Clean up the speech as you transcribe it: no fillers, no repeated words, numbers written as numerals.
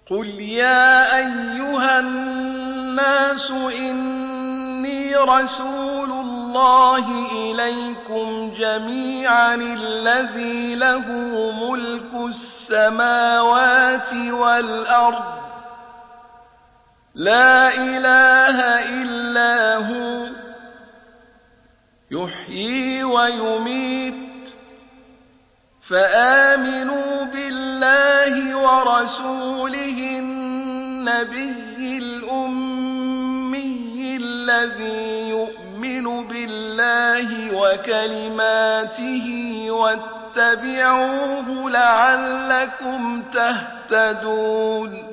قل يا أيها الناس إني رسول الله إليكم جميعا الذي له ملك السماوات والأرض لا إله إلا هو يحيي ويميت فآمنوا بالله ورسوله النبي الأمي الذي يؤمن بالله وكلماته واتبعوه لعلكم تهتدون